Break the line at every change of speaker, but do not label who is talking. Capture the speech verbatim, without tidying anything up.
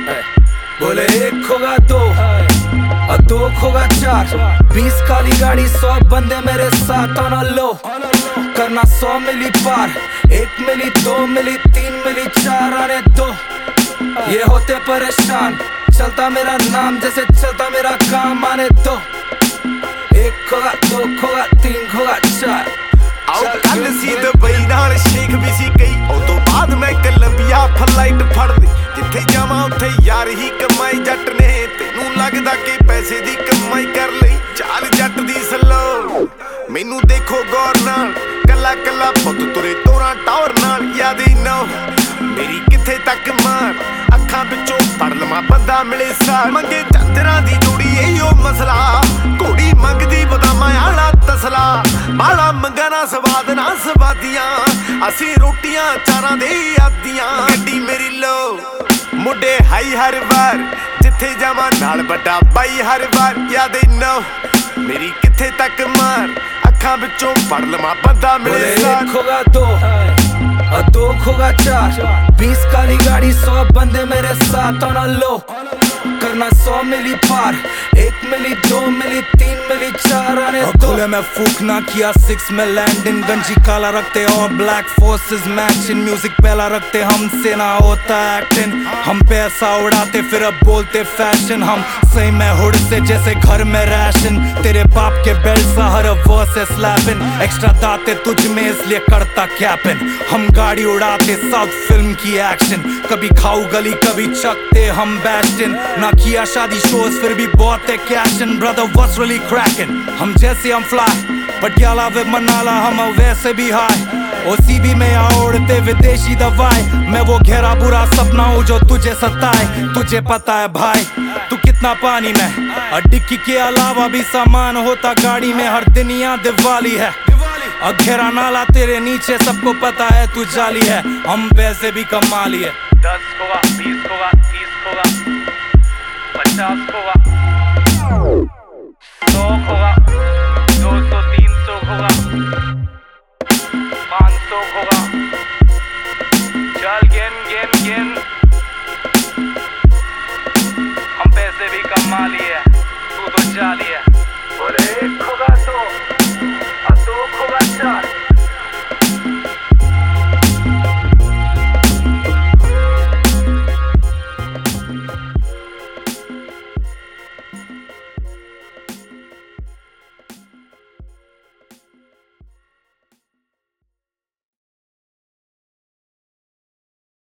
बोले एक खोगा दो और दो खोगा चार, बीस काली गाड़ी सौ बंदे मेरे साथ ऑन लो, करना सौ मिली पार, एक मिली दो मिली तीन मिली चार आने दो, ये होते परेशान, चलता मेरा नाम जैसे चलता मेरा काम आने दो, एक खोगा दो खोगा तीन खोगा चार।
आओ कल सी दुबई नाल शेख भी सी गई, ओ तो बाद मैं कोलंबिया फ्लाइट फड़ ली, जिथे जावां उत्थे यार ही कमाई जट ने, तेनू लगदा कि पैसे दी कमाई कर लई, चाल जट दी सलो मैनू देखो गौर नाल, कला कला पुत तुरे तोरा टौर नाल, याद ही ना मेरी किथे तक मार, अखां विचों पड़ लवां बंदा मिले सार, मंगे चादरां दी जोड़ी इहो मसला, घोड़ी मंगदी बदामां आला तसला, बाला मंगना स्वाद ना स्वादियां, असी रोटियां चारां दे आदियां, गड्डी मेरी लो मुंडे हाई हर बार, जिथे जावां नाल बड़ा बाई हर बार, याद ना मेरी किथे तक मार, अखां विचों पड़ लवां बंदा मिले सार।
एक खोगा दो और दो खोगा चार, बीस काली गाड़ी सौ बंदे मेरे साथ ऑन लो, करना सौ मिली पार, एक मिली दो मिली तीन मिली चार आने दो, खुले में फूकना किया सिक्स में लैंडिंग, गंजी काला रखते और ब्लैक फोर्सेस मैचिंग, म्यूजिक पहला रखते हमसे ना होता एक्टिंग, हम पैसा उड़ाते फिर अब बोलते फैशन, हम सही में हुड से जैसे घर में राशन, तेरे बाप के बेल्ट सा हर वर्स है स्लैपिंग, एक्स्ट्रा दाते तुझ में इसलिए करता कैपिन, हम गाड़ी उड़ाते साउथ फिल्म की एक्शन, कभी खाऊ गली कभी चकते हम बैस्टिन, ना किया शादी शोज फिर भी बहुत है कैशन, ब्रदर व्हाट्स रियली क्रैकिंग, हम जैसे हम फ्लाई पटियाला वे मनाला हम वैसे भी हाई, ओसीबी में ओढ़ते विदेशी दवाई, मैं वो गहरा बुरा सपना हूँ जो तुझे सताए, तुझे पता है भाई तू कितना पानी में, और डिक्की के अलावा भी सामान होता गाड़ी में, हर दिन यहाँ दिवाली है और घेरा नाला तेरे नीचे, सबको पता है तू जाली है, हम पैसे भी कमा लिए,
दस खोगा बीस खोगा तीस खोगा पचास खोगा सौ खोगा दो सौ तीन सौ खोगा पाँच सौ खोगा, चल गेन गेन गेन, हम पैसे भी कमा लिए, तू तो जाली